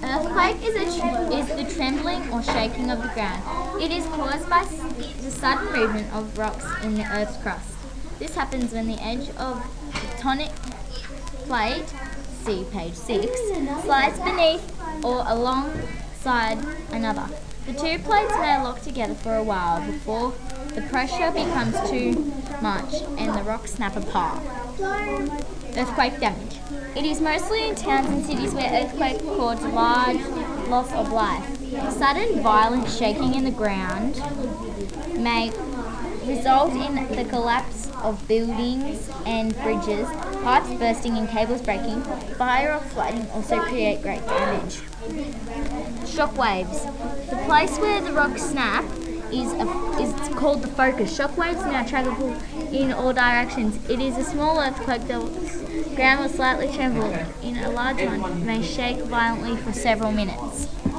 Earthquake is the trembling or shaking of the ground. It is caused by the sudden movement of rocks in the Earth's crust. This happens when the edge of the tectonic plate, see page 6, slides beneath or alongside another. The two plates may lock together for a while before the pressure becomes too much and the rocks snap apart. Earthquake damage. It is mostly in towns and cities where earthquakes cause large loss of life. Sudden violent shaking in the ground may result in the collapse of buildings and bridges, pipes bursting and cables breaking. Fire or flooding also create great damage. Shock waves. The place where the rocks snap is called the focus. Shock waves now travel in all directions. It is a small earthquake. The ground will slightly tremble. In a large one, may shake violently for several minutes.